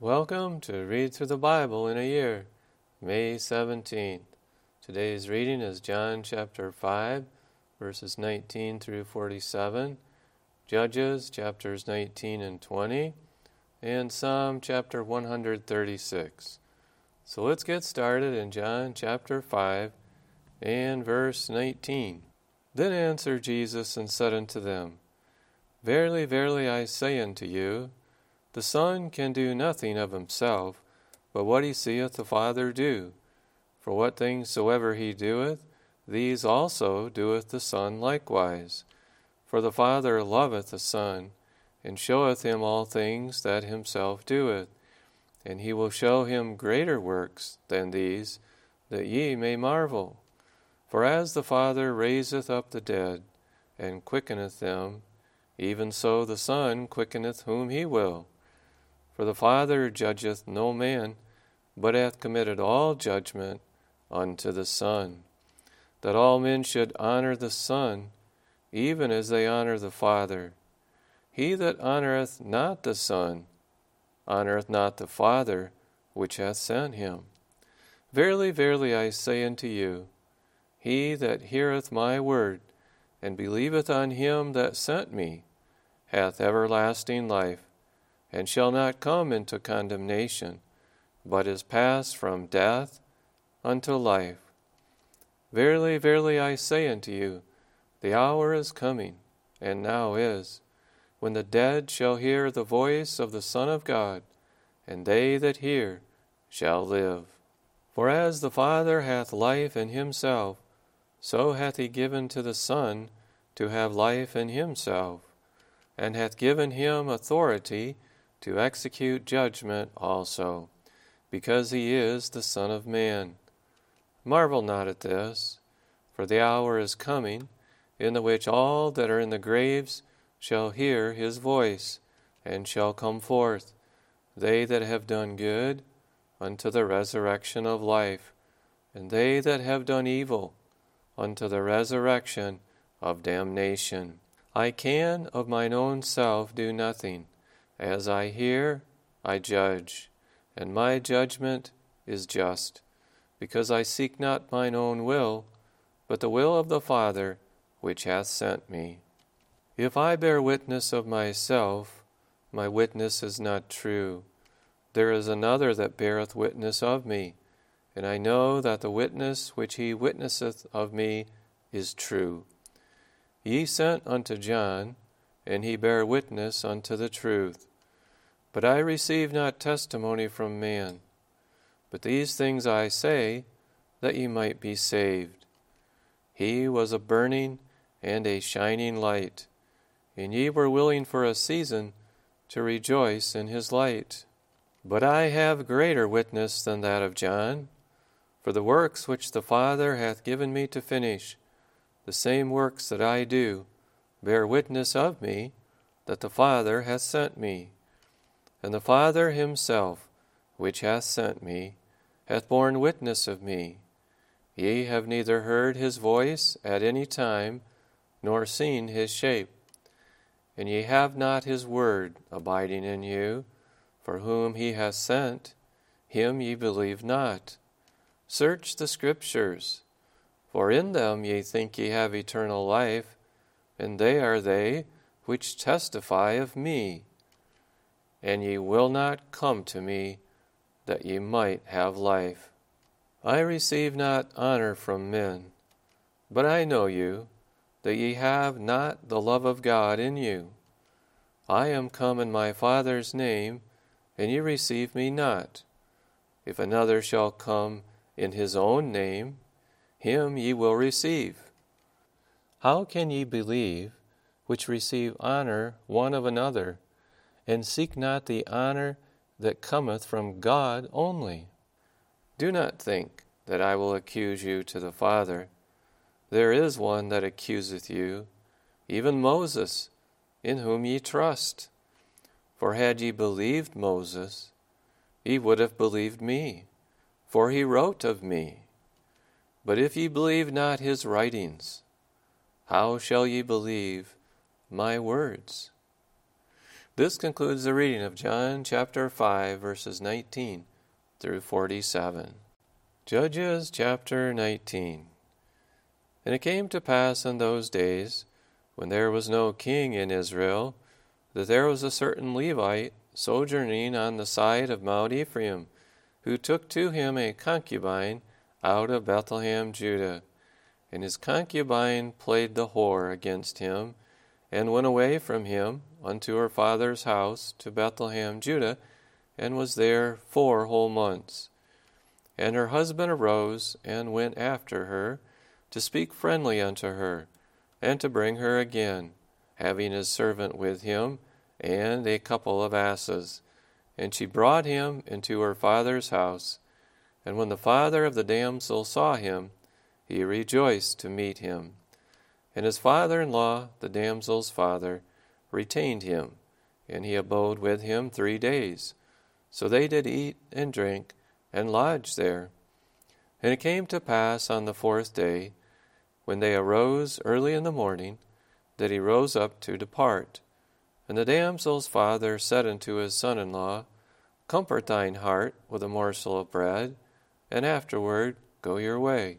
Welcome to Read Through the Bible in a Year, May 17th. Today's reading is John chapter 5, verses 19 through 47, Judges chapters 19 and 20, and Psalm chapter 136. So let's get started in John chapter 5 and verse 19. Then answered Jesus and said unto them, Verily, verily, I say unto you, the Son can do nothing of himself, but what he seeth the Father do. For what things soever he doeth, these also doeth the Son likewise. For the Father loveth the Son, and showeth him all things that himself doeth. And he will show him greater works than these, that ye may marvel. For as the Father raiseth up the dead, and quickeneth them, even so the Son quickeneth whom he will. For the Father judgeth no man, but hath committed all judgment unto the Son, that all men should honor the Son, even as they honor the Father. He that honoreth not the Son honoreth not the Father which hath sent him. Verily, verily, I say unto you, he that heareth my word, and believeth on him that sent me, hath everlasting life, and shall not come into condemnation, but is passed from death unto life. Verily, verily, I say unto you, the hour is coming, and now is, when the dead shall hear the voice of the Son of God, and they that hear shall live. For as the Father hath life in himself, so hath he given to the Son to have life in himself, and hath given him authority to execute judgment also, because he is the Son of Man. Marvel not at this, for the hour is coming, in the which all that are in the graves shall hear his voice, and shall come forth, they that have done good, unto the resurrection of life, and they that have done evil, unto the resurrection of damnation. I can of mine own self do nothing. As I hear, I judge, and my judgment is just, because I seek not mine own will, but the will of the Father which hath sent me. If I bear witness of myself, my witness is not true. There is another that beareth witness of me, and I know that the witness which he witnesseth of me is true. Ye sent unto John, and he bare witness unto the truth. But I receive not testimony from man. But these things I say, that ye might be saved. He was a burning and a shining light, and ye were willing for a season to rejoice in his light. But I have greater witness than that of John, for the works which the Father hath given me to finish, the same works that I do, bear witness of me, that the Father hath sent me. And the Father himself, which hath sent me, hath borne witness of me. Ye have neither heard his voice at any time, nor seen his shape. And ye have not his word abiding in you, for whom he hath sent, him ye believe not. Search the Scriptures, for in them ye think ye have eternal life, and they are they which testify of me. And ye will not come to me, that ye might have life. I receive not honor from men, but I know you, that ye have not the love of God in you. I am come in my Father's name, and ye receive me not. If another shall come in his own name, him ye will receive. How can ye believe, which receive honor one of another, and seek not the honor that cometh from God only? Do not think that I will accuse you to the Father. There is one that accuseth you, even Moses, in whom ye trust. For had ye believed Moses, ye would have believed me, for he wrote of me. But if ye believe not his writings, how shall ye believe my words? This concludes the reading of John chapter 5, verses 19 through 47. Judges chapter 19. And it came to pass in those days, when there was no king in Israel, that there was a certain Levite sojourning on the side of Mount Ephraim, who took to him a concubine out of Bethlehem, Judah. And his concubine played the whore against him, and went away from him unto her father's house to Bethlehem, Judah, and was there 4 whole months. And her husband arose and went after her, to speak friendly unto her, and to bring her again, having his servant with him, and a couple of asses. And she brought him into her father's house. And when the father of the damsel saw him, he rejoiced to meet him. And his father-in-law, the damsel's father, retained him, and he abode with him 3 days. So they did eat and drink, and lodged there. And it came to pass on the 4th day, when they arose early in the morning, that he rose up to depart. And the damsel's father said unto his son-in-law, Comfort thine heart with a morsel of bread, and afterward go your way.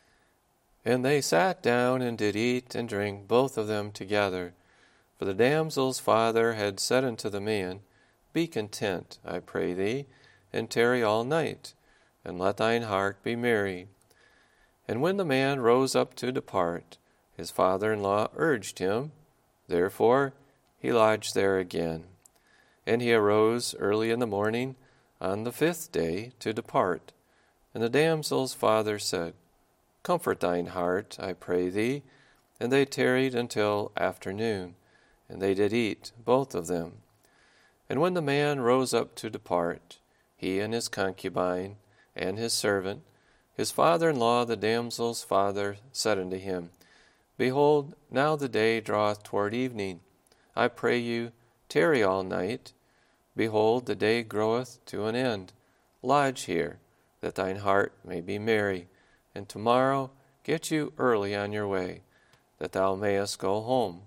And they sat down and did eat and drink, both of them together. For the damsel's father had said unto the man, Be content, I pray thee, and tarry all night, and let thine heart be merry. And when the man rose up to depart, his father-in-law urged him. Therefore he lodged there again. And he arose early in the morning on the 5th day to depart. And the damsel's father said, Comfort thine heart, I pray thee. And they tarried until afternoon, and they did eat, both of them. And when the man rose up to depart, he and his concubine, and his servant, his father-in-law, the damsel's father, said unto him, Behold, now the day draweth toward evening. I pray you, tarry all night. Behold, the day groweth to an end. Lodge here, that thine heart may be merry. And tomorrow get you early on your way, that thou mayest go home.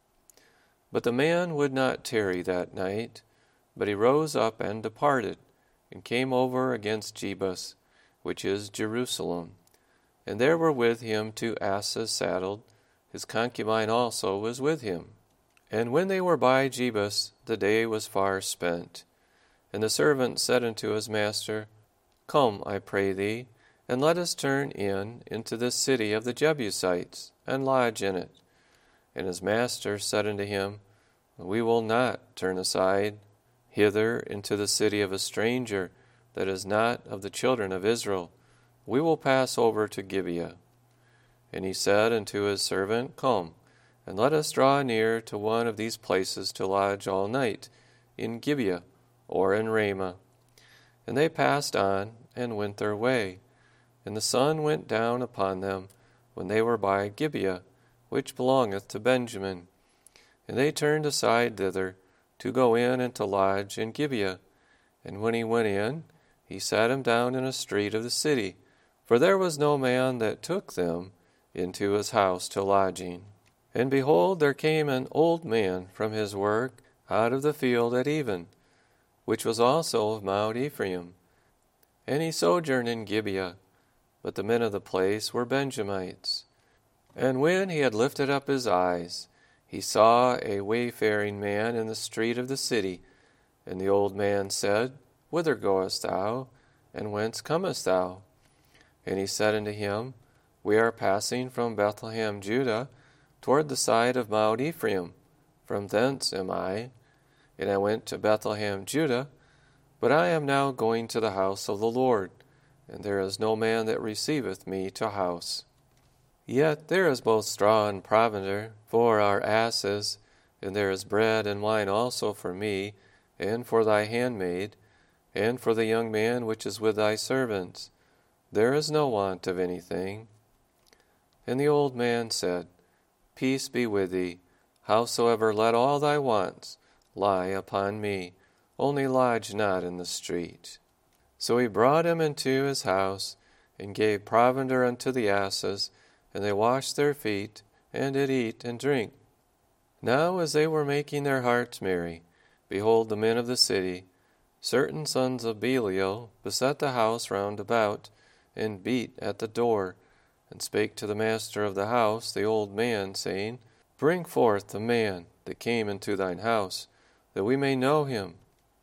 But the man would not tarry that night, but he rose up and departed, and came over against Jebus, which is Jerusalem. And there were with him 2 asses saddled. His concubine also was with him. And when they were by Jebus, the day was far spent. And the servant said unto his master, Come, I pray thee, and let us turn into this city of the Jebusites, and lodge in it. And his master said unto him, We will not turn aside hither into the city of a stranger, that is not of the children of Israel. We will pass over to Gibeah. And he said unto his servant, Come, and let us draw near to one of these places to lodge all night, in Gibeah or in Ramah. And they passed on, and went their way. And the sun went down upon them, when they were by Gibeah, which belongeth to Benjamin. And they turned aside thither, to go in and to lodge in Gibeah. And when he went in, he sat him down in a street of the city, for there was no man that took them into his house to lodging. And behold, there came an old man from his work out of the field at even, which was also of Mount Ephraim. And he sojourned in Gibeah, but the men of the place were Benjamites. And when he had lifted up his eyes, he saw a wayfaring man in the street of the city. And the old man said, Whither goest thou, and whence comest thou? And he said unto him, We are passing from Bethlehem, Judah, toward the side of Mount Ephraim. From thence am I. And I went to Bethlehem, Judah, but I am now going to the house of the Lord, and there is no man that receiveth me to house. Yet there is both straw and provender for our asses, and there is bread and wine also for me, and for thy handmaid, and for the young man which is with thy servants. There is no want of anything. And the old man said, Peace be with thee. Howsoever, let all thy wants lie upon me, only lodge not in the street. So he brought him into his house, and gave provender unto the asses, and they washed their feet, and did eat and drink. Now as they were making their hearts merry, behold, the men of the city, certain sons of Belial, beset the house round about, and beat at the door, and spake to the master of the house, the old man, saying, Bring forth the man that came into thine house, that we may know him.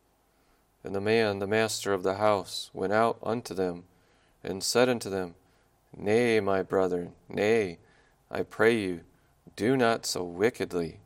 And the man, the master of the house, went out unto them, and said unto them, Nay, my brethren, nay, I pray you, do not so wickedly.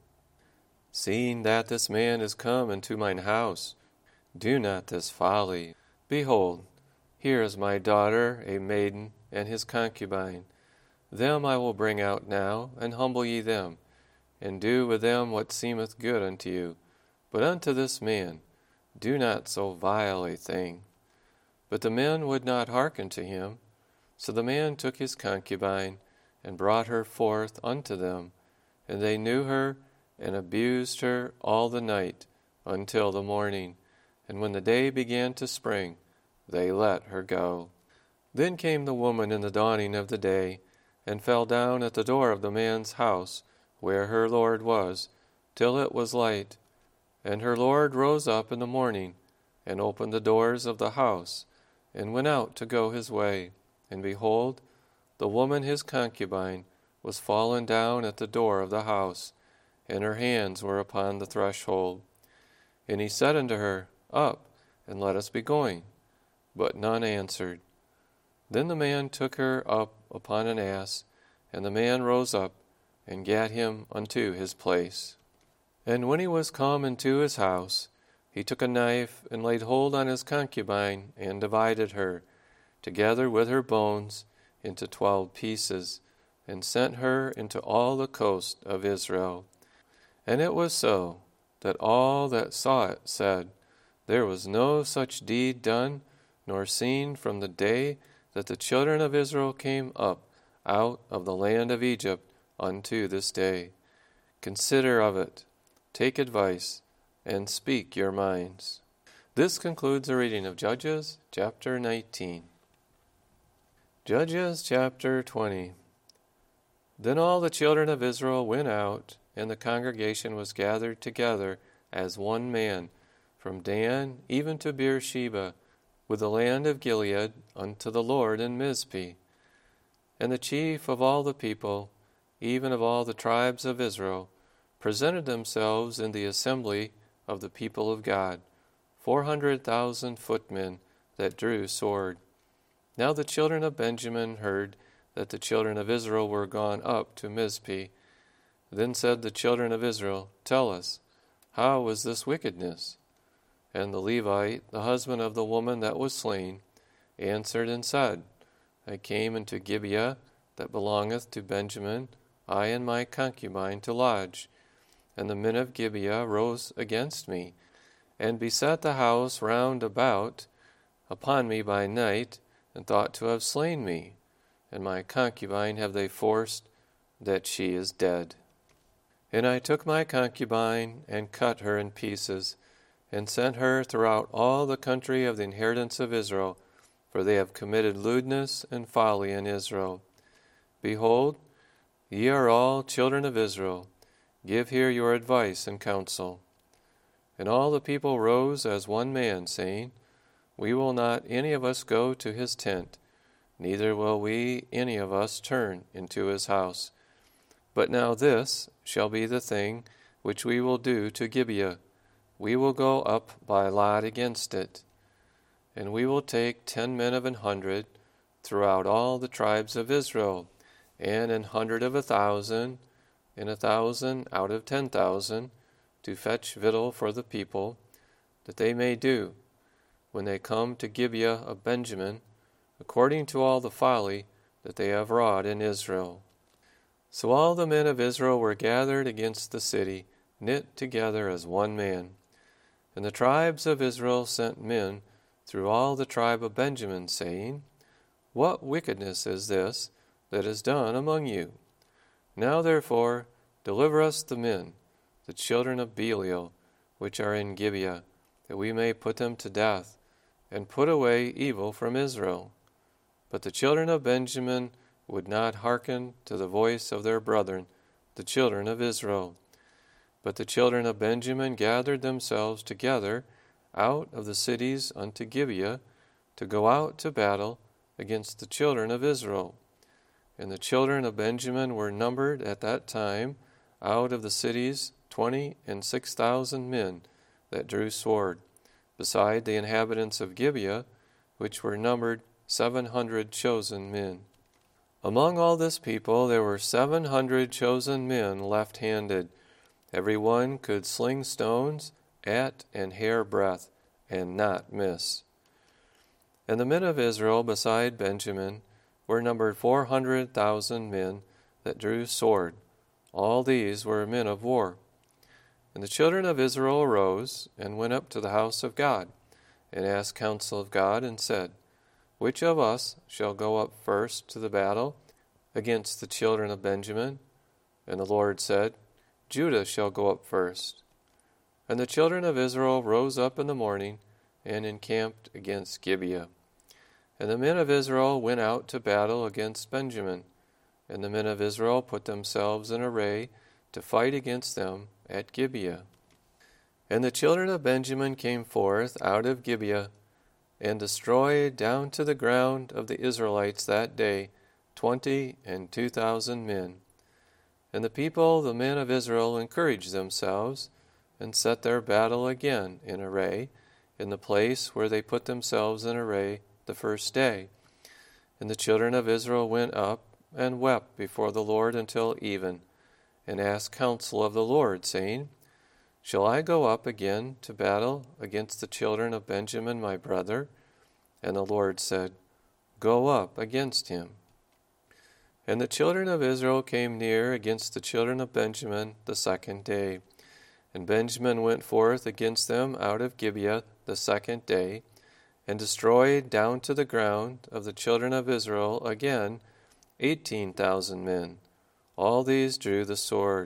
Seeing that this man is come into mine house, do not this folly. Behold, here is my daughter, a maiden, and his concubine. Them I will bring out now, and humble ye them, and do with them what seemeth good unto you. But unto this man do not so vile a thing. But the men would not hearken to him. So the man took his concubine, and brought her forth unto them, and they knew her, and abused her all the night until the morning. And when the day began to spring, they let her go. Then came the woman in the dawning of the day, and fell down at the door of the man's house, where her lord was, till it was light. And her lord rose up in the morning, and opened the doors of the house, and went out to go his way. And behold, the woman his concubine was fallen down at the door of the house, and her hands were upon the threshold. And he said unto her, Up, and let us be going. But none answered. Then the man took her up upon an ass, and the man rose up, and gat him unto his place. And when he was come into his house, he took a knife, and laid hold on his concubine, and divided her, together with her bones, into 12 pieces, and sent her into all the coast of Israel. And it was so, that all that saw it said, There was no such deed done, nor seen from the day that the children of Israel came up out of the land of Egypt unto this day. Consider of it, take advice, and speak your minds. This concludes the reading of Judges chapter 19. Judges chapter 20. Then all the children of Israel went out, and the congregation was gathered together as one man, from Dan even to Beersheba, with the land of Gilead, unto the Lord in Mizpeh. And the chief of all the people, even of all the tribes of Israel, presented themselves in the assembly of the people of God, 400,000 footmen that drew sword. Now the children of Benjamin heard that the children of Israel were gone up to Mizpeh. Then said the children of Israel, Tell us, how was this wickedness? And the Levite, the husband of the woman that was slain, answered and said, I came into Gibeah, that belongeth to Benjamin, I and my concubine to lodge. And the men of Gibeah rose against me, and beset the house round about upon me by night, and thought to have slain me. And my concubine have they forced, that she is dead. And I took my concubine, and cut her in pieces, and sent her throughout all the country of the inheritance of Israel, for they have committed lewdness and folly in Israel. Behold, ye are all children of Israel. Give here your advice and counsel. And all the people rose as one man, saying, We will not any of us go to his tent, neither will we any of us turn into his house. But now this shall be the thing which we will do to Gibeah. We will go up by lot against it. And we will take 10 men of 100 throughout all the tribes of Israel, and 100 of 1,000, and 1,000 out of 10,000, to fetch victual for the people, that they may do, when they come to Gibeah of Benjamin, according to all the folly that they have wrought in Israel. So all the men of Israel were gathered against the city, knit together as one man. And the tribes of Israel sent men through all the tribe of Benjamin, saying, What wickedness is this that is done among you? Now therefore deliver us the men, the children of Belial, which are in Gibeah, that we may put them to death, and put away evil from Israel. But the children of Benjamin would not hearken to the voice of their brethren, the children of Israel. But the children of Benjamin gathered themselves together out of the cities unto Gibeah, to go out to battle against the children of Israel. And the children of Benjamin were numbered at that time out of the cities 26,000 men that drew sword, beside the inhabitants of Gibeah, which were numbered 700 chosen men. Among all this people there were 700 chosen men left-handed. Every one could sling stones at an hair breadth, and not miss. And the men of Israel beside Benjamin were numbered 400,000 men that drew sword. All these were men of war. And the children of Israel arose, and went up to the house of God, and asked counsel of God, and said, Which of us shall go up first to the battle against the children of Benjamin? And the Lord said, Judah shall go up first. And the children of Israel rose up in the morning, and encamped against Gibeah. And the men of Israel went out to battle against Benjamin. And the men of Israel put themselves in array to fight against them at Gibeah. And the children of Benjamin came forth out of Gibeah, and destroyed down to the ground of the Israelites that day 22,000 men. And the people, the men of Israel, encouraged themselves, and set their battle again in array, in the place where they put themselves in array the first day. And the children of Israel went up, and wept before the Lord until even, and asked counsel of the Lord, saying, Shall I go up again to battle against the children of Benjamin my brother? And the Lord said, Go up against him. And the children of Israel came near against the children of Benjamin the second day. And Benjamin went forth against them out of Gibeah the second day, and destroyed down to the ground of the children of Israel again 18,000 men. All these drew the sword.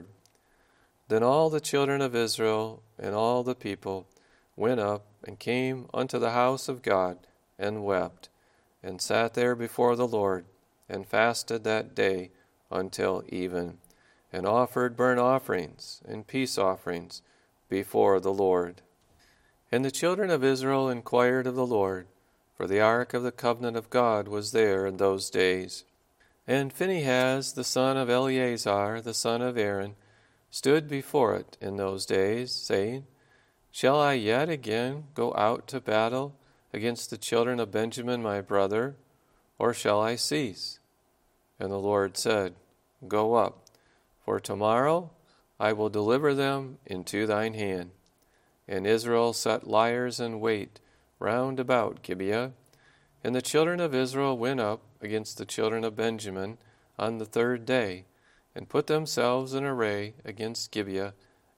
Then all the children of Israel and all the people went up and came unto the house of God, and wept, and sat there before the Lord, and fasted that day until even, and offered burnt offerings and peace offerings before the Lord. And the children of Israel inquired of the Lord, for the ark of the covenant of God was there in those days. And Phinehas, the son of Eleazar, the son of Aaron, stood before it in those days, saying, Shall I yet again go out to battle against the children of Benjamin my brother, or shall I cease? And the Lord said, Go up, for tomorrow I will deliver them into thine hand. And Israel set liers in wait round about Gibeah. And the children of Israel went up against the children of Benjamin on the third day, and put themselves in array against Gibeah,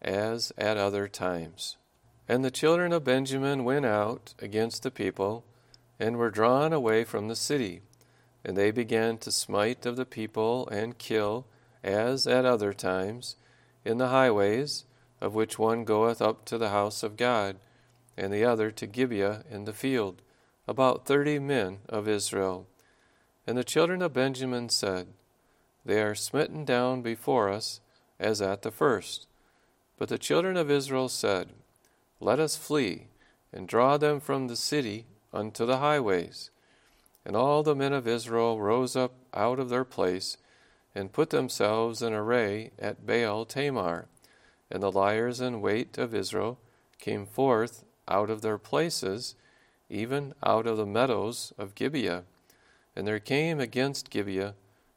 as at other times. And the children of Benjamin went out against the people, and were drawn away from the city. And they began to smite of the people, and kill, as at other times, in the highways, of which one goeth up to the house of God, and the other to Gibeah in the field, about 30 men of Israel. And the children of Benjamin said, They are smitten down before us, as at the first. But the children of Israel said, Let us flee, and draw them from the city unto the highways. And all the men of Israel rose up out of their place, and put themselves in array at Baal Tamar. And the liers in wait of Israel came forth out of their places, even out of the meadows of Gibeah. And there came against Gibeah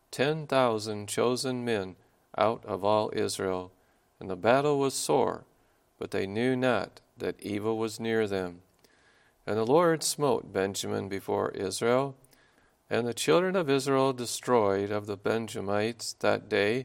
10,000 chosen men out of all Israel. And the battle was sore, but they knew not that evil was near them. And the Lord smote Benjamin before Israel. And the children of Israel destroyed of the Benjamites that day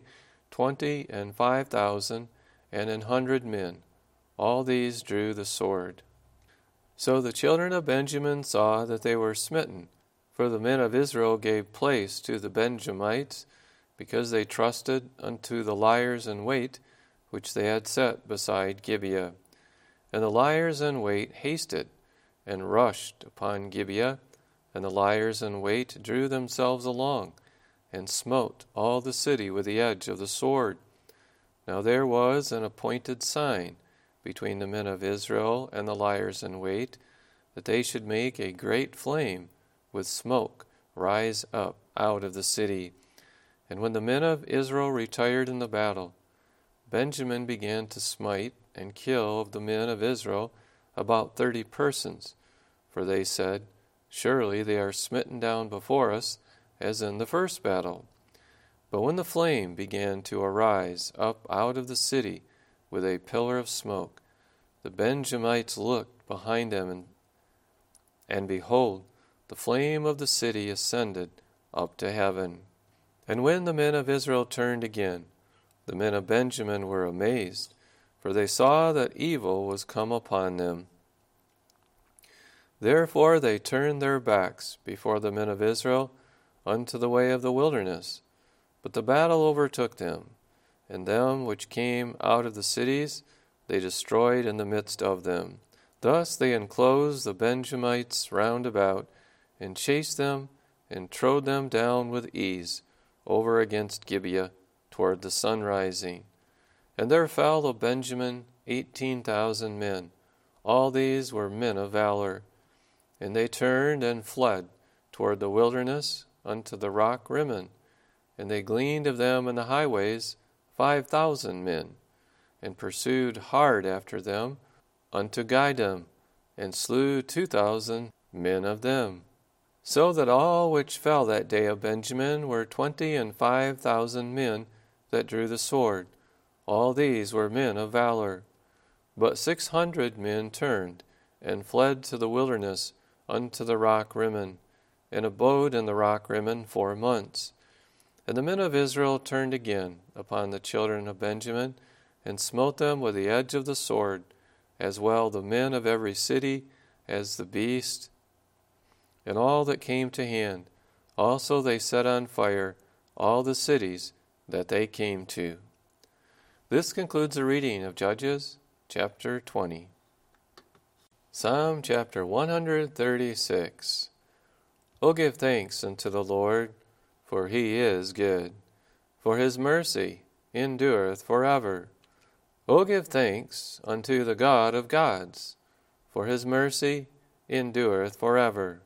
25,000 and 100 men. All these drew the sword. So the children of Benjamin saw that they were smitten, for the men of Israel gave place to the Benjamites, because they trusted unto the liers in wait, which they had set beside Gibeah. And the liers in wait hasted, and rushed upon Gibeah, and the liers in wait drew themselves along, and smote all the city with the edge of the sword. Now there was an appointed sign between the men of Israel and the liers in wait, that they should make a great flame with smoke rise up out of the city. And when the men of Israel retired in the battle, Benjamin began to smite and kill of the men of Israel about 30 persons. For they said, Surely they are smitten down before us, as in the first battle. But when the flame began to arise up out of the city with a pillar of smoke, the Benjamites looked behind them, and behold, the flame of the city ascended up to heaven. And when the men of Israel turned again, the men of Benjamin were amazed, for they saw that evil was come upon them. Therefore they turned their backs before the men of Israel unto the way of the wilderness. But the battle overtook them, and them which came out of the cities they destroyed in the midst of them. Thus they enclosed the Benjamites round about, and chased them, and trode them down with ease over against Gibeah toward the sun rising. And there fell of Benjamin 18,000 men. All these were men of valor. And they turned and fled toward the wilderness unto the rock Rimmon. And they gleaned of them in the highways 5,000 men, and pursued hard after them unto Gidom, and slew 2,000 men of them. So that all which fell that day of Benjamin were 25,000 men that drew the sword. All these were men of valor. But 600 men turned, and fled to the wilderness unto the rock Rimmon, and abode in the rock Rimmon 4 months. And the men of Israel turned again upon the children of Benjamin, and smote them with the edge of the sword, as well the men of every city as the beast, and all that came to hand. Also they set on fire all the cities that they came to. This concludes the reading of Judges chapter 20. Psalm chapter 136. O give thanks unto the Lord, for he is good, for his mercy endureth forever. O give thanks unto the God of gods, for his mercy endureth forever.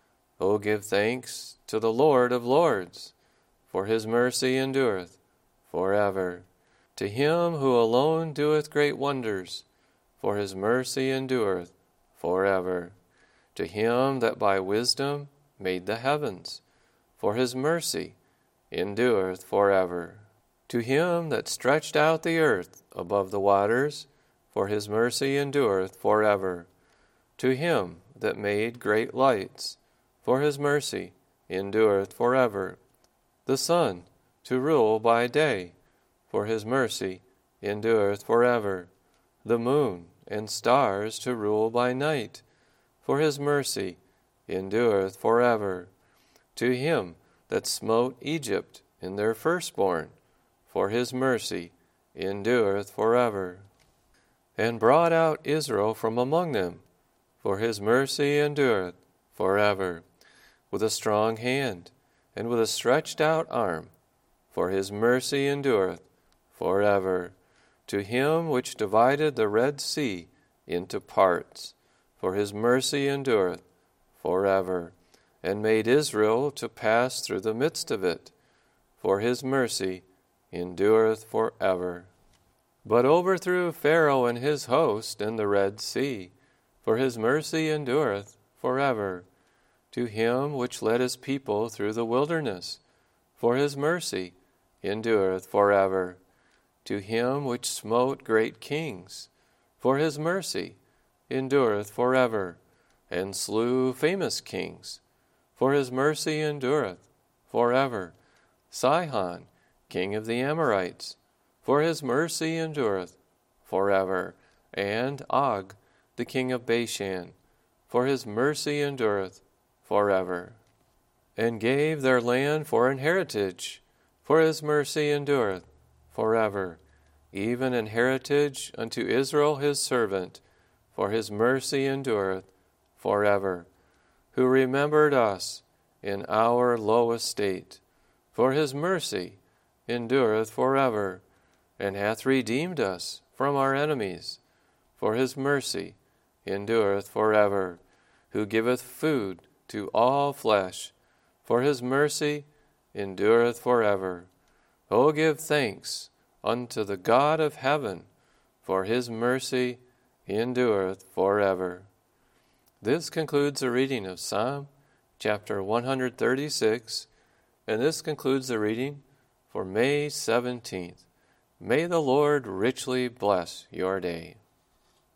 O give thanks to the Lord of lords, for his mercy endureth forever. To him who alone doeth great wonders, for his mercy endureth forever. To him that by wisdom made the heavens, for his mercy endureth forever. To him that stretched out the earth above the waters, for his mercy endureth forever. To him that made great lights, for his mercy endureth forever. The sun to rule by day, for his mercy endureth forever. The moon and stars to rule by night, for his mercy endureth forever. To him that smote Egypt in their firstborn, for his mercy endureth forever. And brought out Israel from among them, for his mercy endureth forever. With a strong hand, and with a stretched out arm, for his mercy endureth forever. To him which divided the Red Sea into parts, for his mercy endureth forever, and made Israel to pass through the midst of it, for his mercy endureth forever. But overthrew Pharaoh and his host in the Red Sea, for his mercy endureth forever. To him which led his people through the wilderness, for his mercy endureth forever. To him which smote great kings, for his mercy endureth forever, and slew famous kings, for his mercy endureth forever. Sihon, king of the Amorites, for his mercy endureth forever. And Og, the king of Bashan, for his mercy endureth forever. And gave their land for an heritage, for his mercy endureth forever. Even an heritage unto Israel his servant, for his mercy endureth forever. Who remembered us in our low estate, for his mercy endureth forever. and hath redeemed us from our enemies, for his mercy endureth forever, who giveth food to all flesh, for his mercy endureth forever. O give thanks unto the God of heaven, for his mercy endureth forever. This concludes the reading of Psalm chapter 136, and this concludes the reading for May 17th. May the Lord richly bless your day.